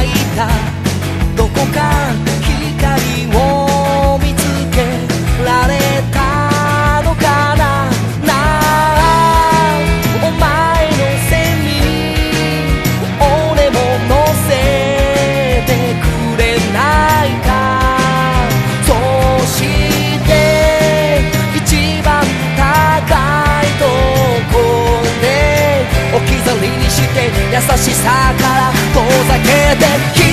たどこか光を見つけられたのかな。なあお前の背に俺も乗せてくれないか。そして一番高いとこで置き去りにして優しさから遠ざけて